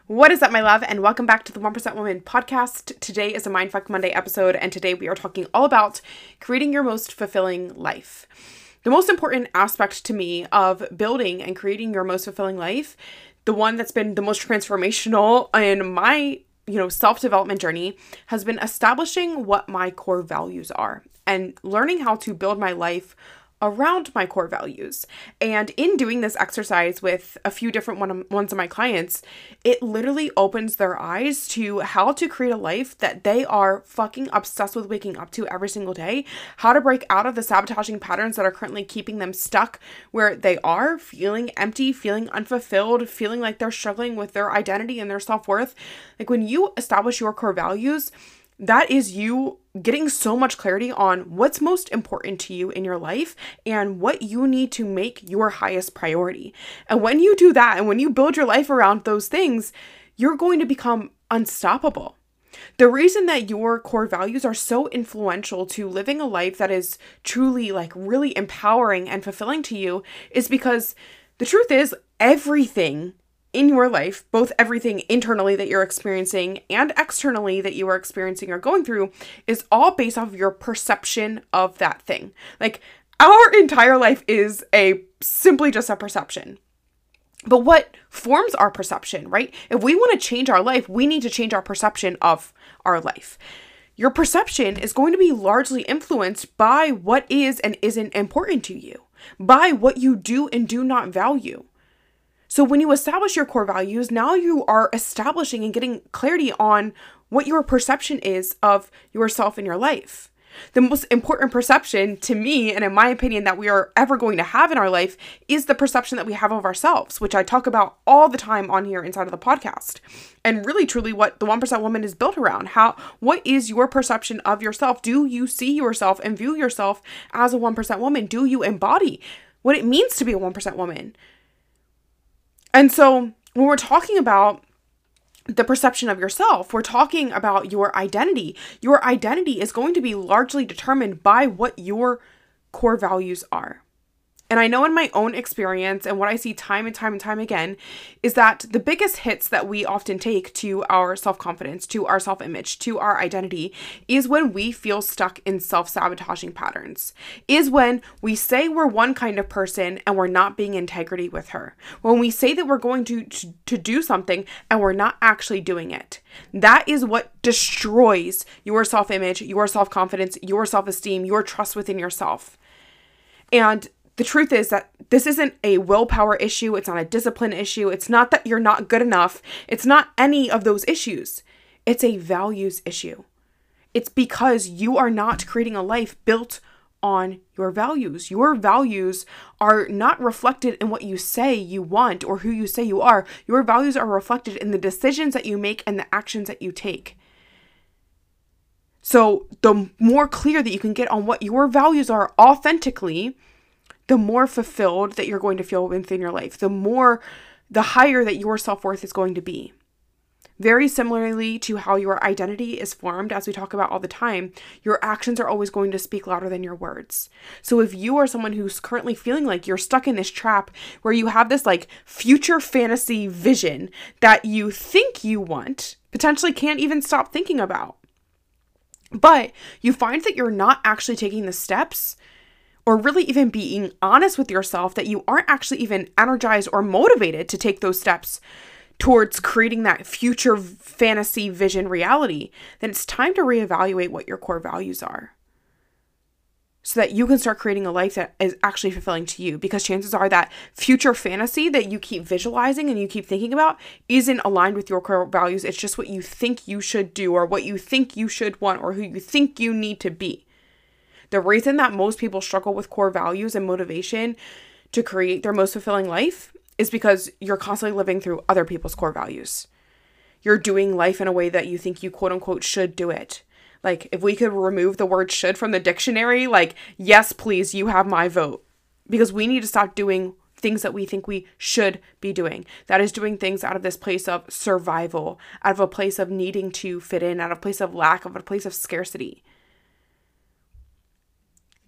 What is up, my love, and welcome back to the 1% Woman podcast. Today is a Mindfuck Monday episode, and today we are talking all about creating your most fulfilling life. The most important aspect to me of building and creating your most fulfilling life, the one that's been the most transformational in my, self-development journey, has been establishing what my core values are and learning how to build my life around my core values. And in doing this exercise with a few different ones of my clients, it literally opens their eyes to how to create a life that they are fucking obsessed with waking up to every single day, how to break out of the sabotaging patterns that are currently keeping them stuck where they are, feeling empty, feeling unfulfilled, feeling like they're struggling with their identity and their self-worth. Like when you establish your core values, that is you getting so much clarity on what's most important to you in your life and what you need to make your highest priority. And when you do that, and when you build your life around those things, you're going to become unstoppable. The reason that your core values are so influential to living a life that is truly really empowering and fulfilling to you is because the truth is everything in your life, both everything internally that you're experiencing and externally that you are experiencing or going through, is all based off of your perception of that thing. Like our entire life is simply just a perception. But what forms our perception, right? If we want to change our life, we need to change our perception of our life. Your perception is going to be largely influenced by what is and isn't important to you, by what you do and do not value. So when you establish your core values, now you are establishing and getting clarity on what your perception is of yourself and your life. The most important perception to me, and in my opinion, that we are ever going to have in our life is the perception that we have of ourselves, which I talk about all the time on here inside of the podcast. And really, truly what the 1% Woman is built around. What is your perception of yourself? Do you see yourself and view yourself as a 1% woman? Do you embody what it means to be a 1% woman? And so when we're talking about the perception of yourself, we're talking about your identity. Your identity is going to be largely determined by what your core values are. And I know in my own experience and what I see time and time again is that the biggest hits that we often take to our self-confidence, to our self-image, to our identity is when we feel stuck in self-sabotaging patterns, is when we say we're one kind of person and we're not being integrity with her. When we say that we're going to do something and we're not actually doing it. That is what destroys your self-image, your self-confidence, your self-esteem, your trust within yourself. And the truth is that this isn't a willpower issue. It's not a discipline issue. It's not that you're not good enough. It's not any of those issues. It's a values issue. It's because you are not creating a life built on your values. Your values are not reflected in what you say you want or who you say you are. Your values are reflected in the decisions that you make and the actions that you take. So the more clear that you can get on what your values are authentically, the more fulfilled that you're going to feel within your life, the higher that your self-worth is going to be. Very similarly to how your identity is formed, as we talk about all the time, your actions are always going to speak louder than your words. So if you are someone who's currently feeling like you're stuck in this trap where you have this future fantasy vision that you think you want, potentially can't even stop thinking about, but you find that you're not actually taking the steps or really even being honest with yourself that you aren't actually even energized or motivated to take those steps towards creating that future fantasy vision reality, then it's time to reevaluate what your core values are so that you can start creating a life that is actually fulfilling to you, because chances are that future fantasy that you keep visualizing and you keep thinking about isn't aligned with your core values. It's just what you think you should do or what you think you should want or who you think you need to be. The reason that most people struggle with core values and motivation to create their most fulfilling life is because you're constantly living through other people's core values. You're doing life in a way that you think you quote unquote should do it. If we could remove the word should from the dictionary, yes, please, you have my vote. Because we need to stop doing things that we think we should be doing. That is doing things out of this place of survival, out of a place of needing to fit in, out of a place of lack, out of a place of scarcity.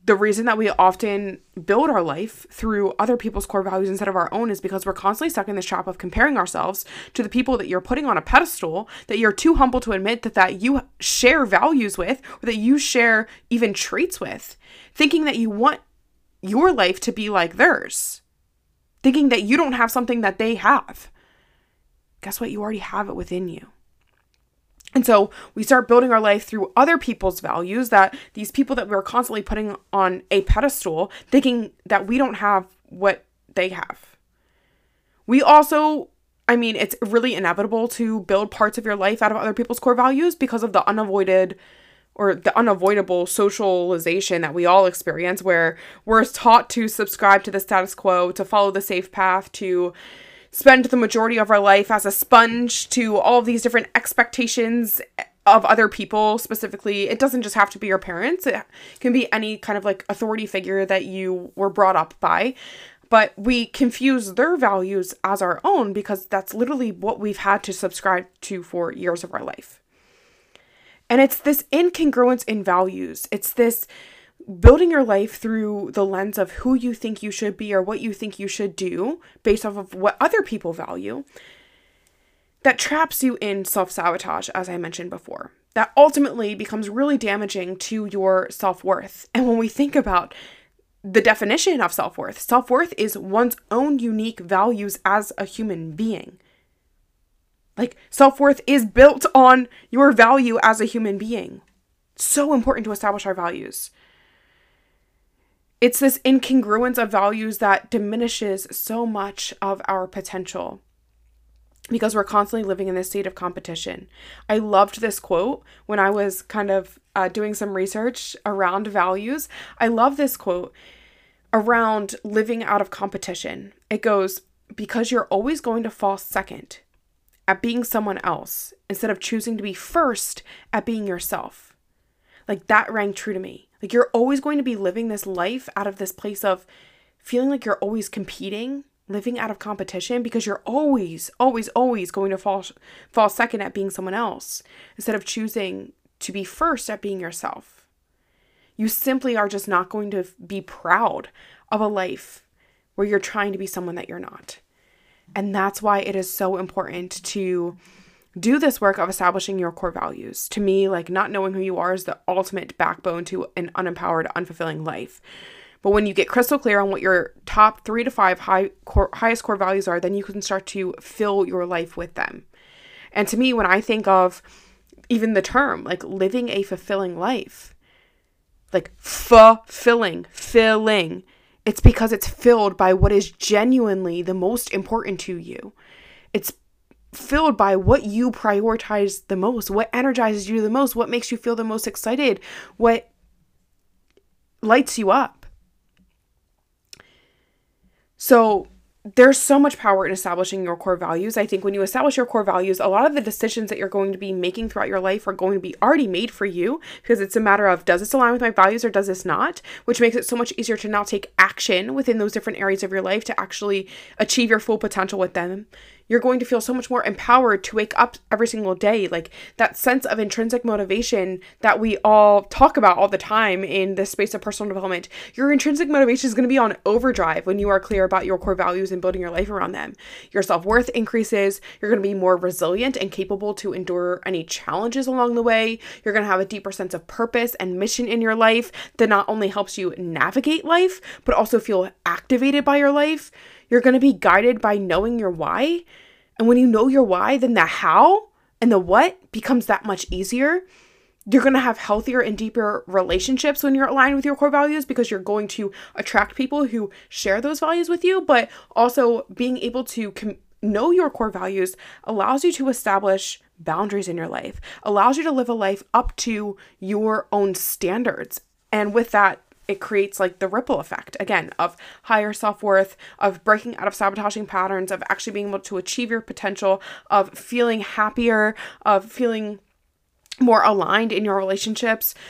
the reason that we often build our life through other people's core values instead of our own is because we're constantly stuck in this trap of comparing ourselves to the people that you're putting on a pedestal, that you're too humble to admit that you share values with, or that you share even traits with, thinking that you want your life to be like theirs, thinking that you don't have something that they have. Guess what? You already have it within you. And so we start building our life through other people's values, that these people that we're constantly putting on a pedestal, thinking that we don't have what they have. We also, it's really inevitable to build parts of your life out of other people's core values because of the unavoidable socialization that we all experience, where we're taught to subscribe to the status quo, to follow the safe path, to spend the majority of our life as a sponge to all of these different expectations of other people. Specifically, it doesn't just have to be your parents. It can be any kind of like authority figure that you were brought up by. But we confuse their values as our own because that's literally what we've had to subscribe to for years of our life. And it's this incongruence in values. It's this building your life through the lens of who you think you should be or what you think you should do based off of what other people value, that traps you in self-sabotage, as I mentioned before. That ultimately becomes really damaging to your self-worth. And when we think about the definition of self-worth is one's own unique values as a human being. Like, self-worth is built on your value as a human being. So important to establish our values. It's this incongruence of values that diminishes so much of our potential because we're constantly living in this state of competition. I loved this quote when I was kind of doing some research around values. I love this quote around living out of competition. It goes, because you're always going to fall second at being someone else instead of choosing to be first at being yourself. Like, that rang true to me. Like, you're always going to be living this life out of this place of feeling like you're always competing, living out of competition, because you're always going to fall second at being someone else instead of choosing to be first at being yourself. You simply are just not going to be proud of a life where you're trying to be someone that you're not. And that's why it is so important to do this work of establishing your core values. To me, like, not knowing who you are is the ultimate backbone to an unempowered, unfulfilling life. But when you get crystal clear on what your top 3 to 5 highest core values are, then you can start to fill your life with them. And to me, when I think of even the term, like, living a fulfilling life, like, filling, it's because it's filled by what is genuinely the most important to you. It's filled by what you prioritize the most, what energizes you the most, what makes you feel the most excited, what lights you up. So there's so much power in establishing your core values. I think when you establish your core values, a lot of the decisions that you're going to be making throughout your life are going to be already made for you, because it's a matter of, does this align with my values or does this not? Which makes it so much easier to now take action within those different areas of your life to actually achieve your full potential with them. You're going to feel so much more empowered to wake up every single day. Like, that sense of intrinsic motivation that we all talk about all the time in this space of personal development. Your intrinsic motivation is going to be on overdrive when you are clear about your core values and building your life around them. Your self-worth increases. You're going to be more resilient and capable to endure any challenges along the way. You're going to have a deeper sense of purpose and mission in your life that not only helps you navigate life, but also feel activated by your life. You're going to be guided by knowing your why. And when you know your why, then the how and the what becomes that much easier. You're going to have healthier and deeper relationships when you're aligned with your core values, because you're going to attract people who share those values with you. But also, being able to know your core values allows you to establish boundaries in your life, allows you to live a life up to your own standards. And with that, it creates like the ripple effect, again, of higher self-worth, of breaking out of sabotaging patterns, of actually being able to achieve your potential, of feeling happier, of feeling more aligned in your relationships.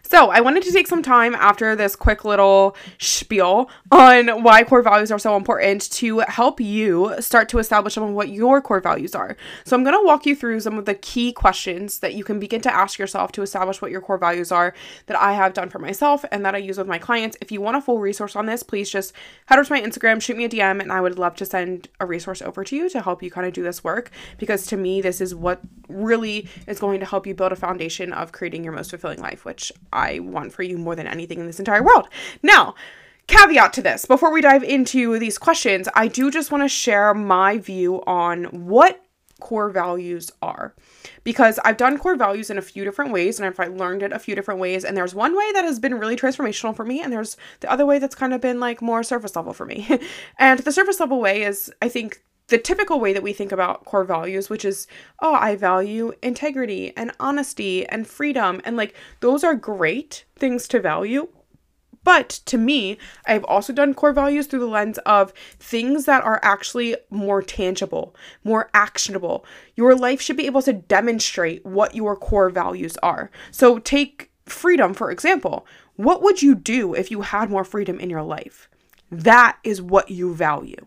So I wanted to take some time after this quick little spiel on why core values are so important to help you start to establish some of what your core values are. So I'm going to walk you through some of the key questions that you can begin to ask yourself to establish what your core values are that I have done for myself and that I use with my clients. If you want a full resource on this, please just head over to my Instagram, shoot me a DM, and I would love to send a resource over to you to help you kind of do this work, because to me, this is what really is going to help you build a foundation of creating your most fulfilling life, which I want for you more than anything in this entire world. Now, caveat to this, before we dive into these questions, I do just want to share my view on what core values are, because I've done core values in a few different ways and I've learned it a few different ways. And there's one way that has been really transformational for me, and there's the other way that's kind of been like more surface level for me. And the surface level way is, I think, the typical way that we think about core values, which is, oh, I value integrity and honesty and freedom. And like, those are great things to value. But to me, I've also done core values through the lens of things that are actually more tangible, more actionable. Your life should be able to demonstrate what your core values are. So take freedom, for example. What would you do if you had more freedom in your life? That is what you value.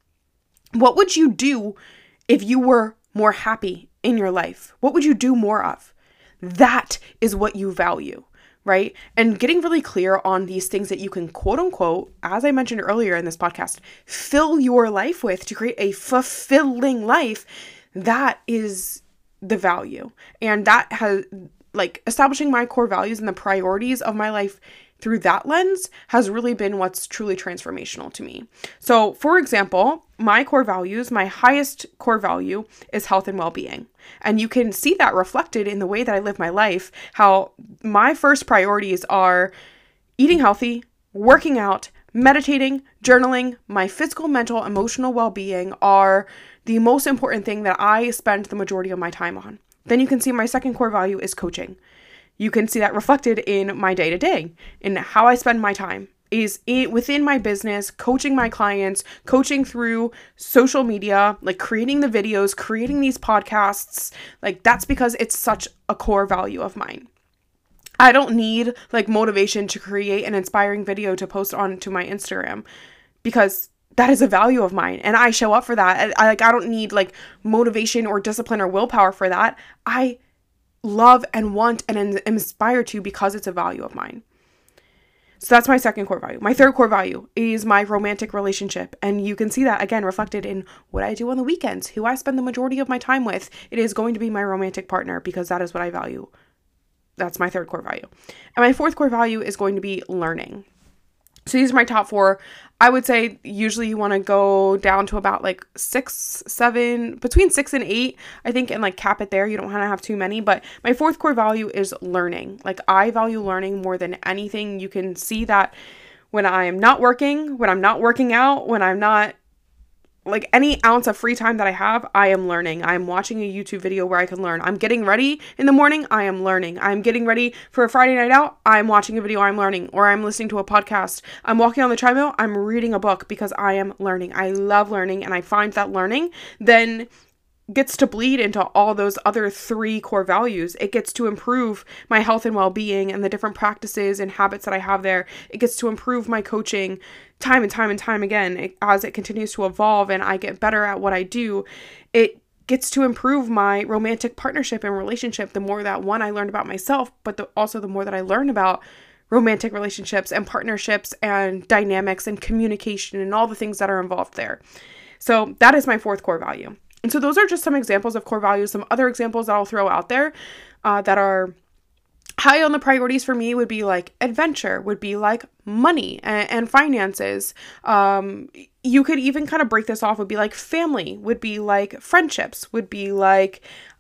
What would you do if you were more happy in your life? What would you do more of? That is what you value, right? And getting really clear on these things that you can, quote unquote, as I mentioned earlier in this podcast, fill your life with to create a fulfilling life. That is the value. And that has, like, establishing my core values and the priorities of my life through that lens has really been what's truly transformational to me. So, for example, my core values, my highest core value is health and well-being. And you can see that reflected in the way that I live my life, how my first priorities are eating healthy, working out, meditating, journaling. My physical, mental, emotional well-being are the most important thing that I spend the majority of my time on. Then you can see my second core value is coaching. You can see that reflected in my day-to-day, in how I spend my time, is within my business, coaching my clients, coaching through social media, like creating the videos, creating these podcasts. Like, that's because it's such a core value of mine. I don't need like motivation to create an inspiring video to post onto my Instagram, because that is a value of mine and I show up for that. I don't need like motivation or discipline or willpower for that. I love and want and am inspired to because it's a value of mine. So that's my second core value. My third core value is my romantic relationship. And you can see that again reflected in what I do on the weekends, who I spend the majority of my time with. It is going to be my romantic partner because that is what I value. That's my third core value. And my fourth core value is going to be learning. So these are my top four. I would say usually you want to go down to about like 6, 7, between 6 and 8, I think, and like cap it there. You don't want to have too many, but my fourth core value is learning. Like, I value learning more than anything. You can see that when I'm not working, when I'm not working out, when I'm not, like, any ounce of free time that I have, I am learning. I'm watching a YouTube video where I can learn. I'm getting ready in the morning, I am learning. I'm getting ready for a Friday night out, I'm watching a video, I'm learning. Or I'm listening to a podcast. I'm walking on the treadmill, I'm reading a book because I am learning. I love learning, and I find that learning then gets to bleed into all those other 3 core values. It gets to improve my health and well-being and the different practices and habits that I have there. It gets to improve my coaching time and time and time again as it continues to evolve and I get better at what I do. It gets to improve my romantic partnership and relationship the more that, one, I learned about myself, but also the more that I learn about romantic relationships and partnerships and dynamics and communication and all the things that are involved there. So that is my fourth core value. And so those are just some examples of core values. Some other examples that I'll throw out there that are high on the priorities for me would be like adventure, would be like money and finances. You could even kind of break this off, would be like family, would be like friendships, would be like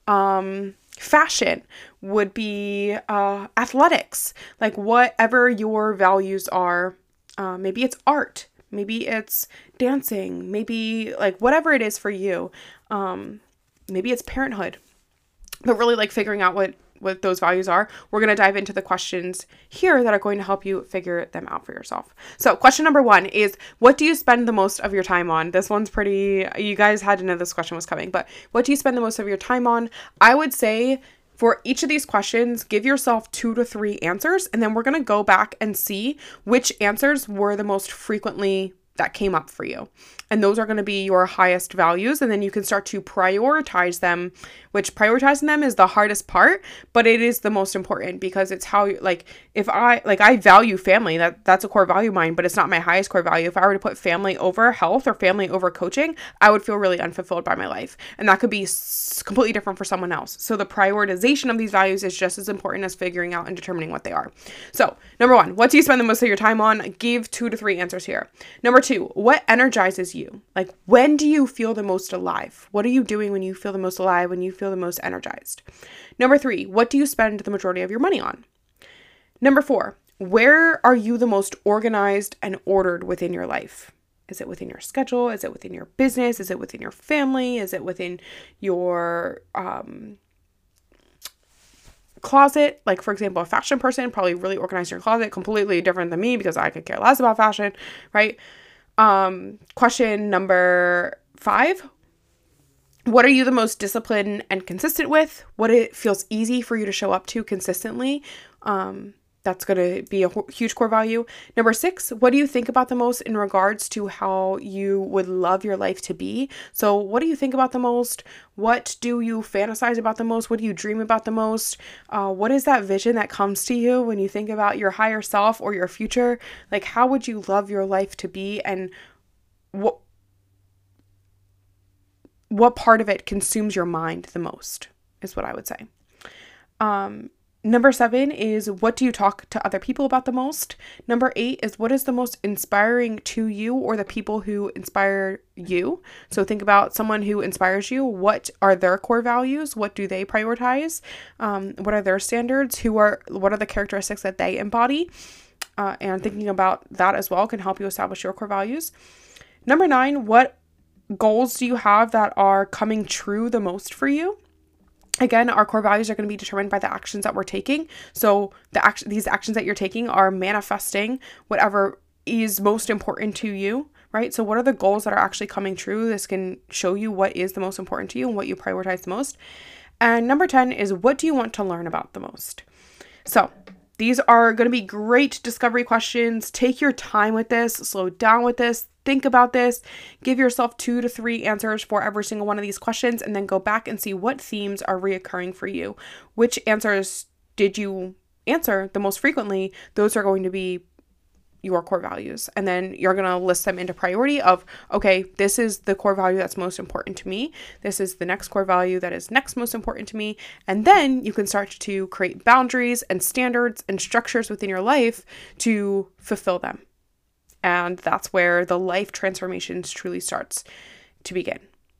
fashion, would be athletics, like whatever your values are. Maybe it's art. Maybe it's dancing, maybe like whatever it is for you. Maybe it's parenthood, but really like figuring out what those values are. We're going to dive into the questions here that are going to help you figure them out for yourself. So question number 1 is, what do you spend the most of your time on? This one's pretty, you guys had to know this question was coming, but what do you spend the most of your time on? I would say For each of these questions, give yourself 2 to 3 answers, and then we're going to go back and see which answers were the most frequently that came up for you. And those are going to be your highest values. And then you can start to prioritize them, which prioritizing them is the hardest part, but it is the most important because it's how you, like, if I value family, that's a core value of mine, but it's not my highest core value. If I were to put family over health or family over coaching, I would feel really unfulfilled by my life. And that could be completely different for someone else. So the prioritization of these values is just as important as figuring out and determining what they are. So number 1, what do you spend the most of your time on? Give 2 to 3 answers here. Number 2, what energizes you? Like, when do you feel the most alive? What are you doing when you feel the most alive, when you feel the most energized? Number 3, what do you spend the majority of your money on? Number 4, where are you the most organized and ordered within your life? Is it within your schedule? Is it within your business? Is it within your family? Is it within your closet? Like, for example, a fashion person probably really organized your closet, completely different than me because I could care less about fashion, right? Question number 5. What are you the most disciplined and consistent with? What it feels easy for you to show up to consistently? That's going to be a huge core value. Number 6, what do you think about the most in regards to how you would love your life to be? So what do you think about the most? What do you fantasize about the most? What do you dream about the most? What is that vision that comes to you when you think about your higher self or your future? Like, how would you love your life to be? And what part of it consumes your mind the most is what I would say. Number 7 is, what do you talk to other people about the most? Number 8 is, what is the most inspiring to you or the people who inspire you? So think about someone who inspires you. What are their core values? What do they prioritize? What are their standards? What are the characteristics that they embody? And thinking about that as well can help you establish your core values. Number 9, what goals do you have that are coming true the most for you? Again, our core values are going to be determined by the actions that we're taking. So these actions that you're taking are manifesting whatever is most important to you, right? So what are the goals that are actually coming true? This can show you what is the most important to you and what you prioritize the most. And number 10 is, what do you want to learn about the most? So these are going to be great discovery questions. Take your time with this, slow down with this, think about this, give yourself 2 to 3 answers for every single one of these questions, and then go back and see what themes are reoccurring for you. Which answers did you answer the most frequently? Those are going to be your core values. And then you're going to list them into priority of, okay, this is the core value that's most important to me. This is the next core value that is next most important to me. And then you can start to create boundaries and standards and structures within your life to fulfill them. And that's where the life transformations truly starts to begin.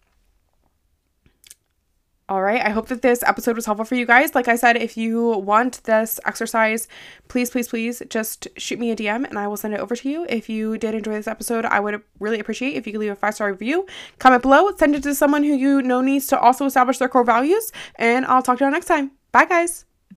All right. I hope that this episode was helpful for you guys. Like I said, if you want this exercise, please just shoot me a DM and I will send it over to you. If you did enjoy this episode, I would really appreciate if you could leave a 5-star review, comment below, send it to someone who you know needs to also establish their core values, and I'll talk to you next time. Bye, guys.